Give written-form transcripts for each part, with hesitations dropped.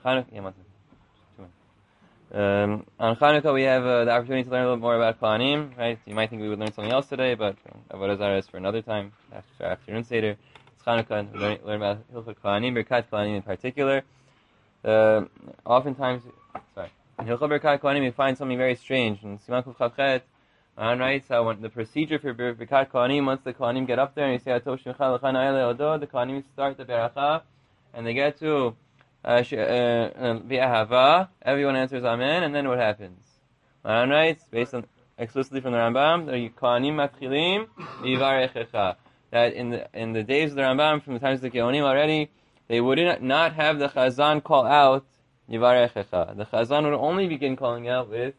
On Chanukah, we have the opportunity to learn a little more about Kohanim, right? You might think we would learn something else today, but Avodah Zarah is for another time, after afternoon Seder. It's Chanukah, and we learn about Hilchot Kohanim, Birkat Kohanim in particular. Oftentimes, in Hilchot Birkat Kohanim, we find something very strange. In Siman Kuf Chavchet, writes how when the procedure for Birkat Kohanim, once the Kohanim get up there and you say Atov Shimcha L'cha Na'ele Odo, the Kohanim start the Beracha, and they get to V'ahava, everyone answers Amen, and then what happens? Maran writes, based on explicitly from the Rambam, the Kohanim Matchilim Yivarechecha, that in the days of the Rambam, from the times of the Geonim already, they would not have the Chazan call out Yivarechecha. The Chazan would only begin calling out with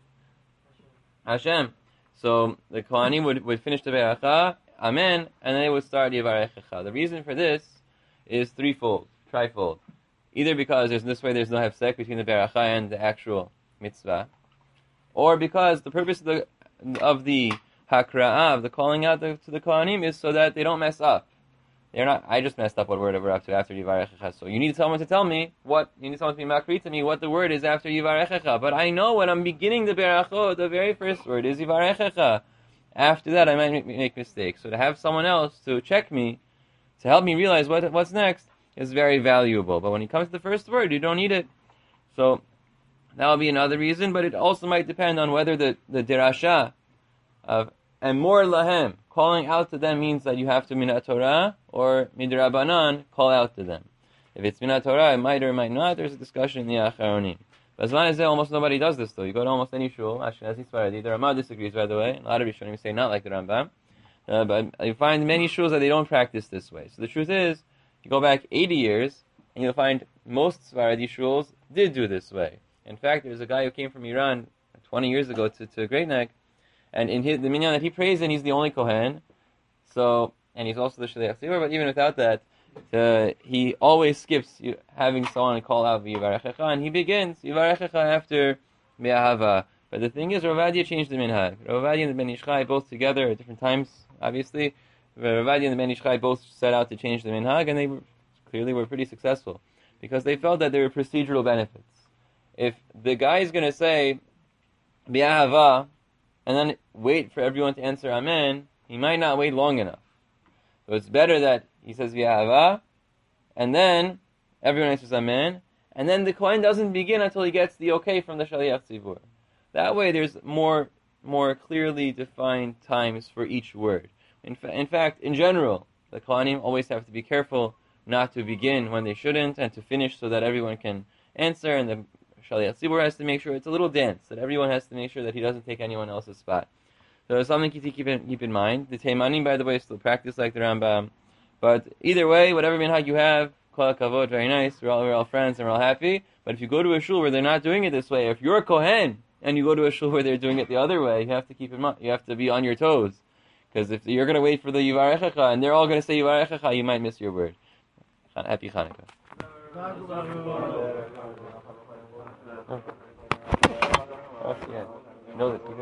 Hashem. So the Kohanim would finish the Beracha, Amen, and then they would start Yivarechecha. The reason for this is trifold. Either because there's no hefsek between the beracha and the actual mitzvah, or because the purpose of the hakra'ah, of the calling out to the kohanim, is so that they don't mess up. I just messed up what word we're up to after yivarechecha. So you need someone to tell me you need someone to be makri to me what the word is after yivarechecha. But I know when I'm beginning the berachot, the very first word is yivarechecha. After that, I might make mistakes. So to have someone else to check me, to help me realize what's next, is very valuable. But when it comes to the first word, you don't need it. So that will be another reason, but it also might depend on whether the dirasha of Emor Lahem, calling out to them, means that you have to Minat Torah, or Midrabanan, call out to them. If it's Minat Torah, it might or might not. There's a discussion in the Acharonim. But as long as almost nobody does this, though. You go to almost any shul, Ashkenazi, Sfaradi. The Ramah disagrees, by the way. A lot of Rishonim say not like the Rambam. But you find many shuls that they don't practice this way. So the truth is, you go back 80 years, and you'll find most Sfaradi shuls did do this way. In fact, there's a guy who came from Iran 20 years ago to Great Neck, and in the minyan that he prays in, he's the only Kohen. So, and he's also the Shaliach Tzibur, but even without that, he always skips having someone call out V'yivarechecha, and he begins Yivarechecha after Be'ahava. But the thing is, Rav Ovadia changed the minhag. Rav Ovadia and the Ben Ish Chai, both together at different times, obviously, Rav Ovadia and the Ben Ish Chai both set out to change the minhag, and they clearly were pretty successful, because they felt that there were procedural benefits. If the guy is going to say Be'ahava, and then wait for everyone to answer Amen, he might not wait long enough. So it's better that he says V'ahava, and then everyone answers Amen, and then the Kohen doesn't begin until he gets the okay from the Shaliach Tzibur. That way there's more clearly defined times for each word. In fact, in general, the Kohanim always have to be careful not to begin when they shouldn't, and to finish so that everyone can answer, and the Shaliach Tzibur has to make sure it's a little dance, that everyone has to make sure that he doesn't take anyone else's spot. So it's something to keep in mind. The Teimanim, by the way, still practice like the Rambam. But either way, whatever minhag you have, kol hakavod, very nice, we're all friends and we're all happy. But if you go to a shul where they're not doing it this way, if you're a Kohen and you go to a shul where they're doing it the other way, you have to keep in mind, you have to be on your toes. Because if you're going to wait for the Yivarechecha and they're all going to say Yivarechecha, you might miss your word. Happy Chanukah. Oh, yeah. You know that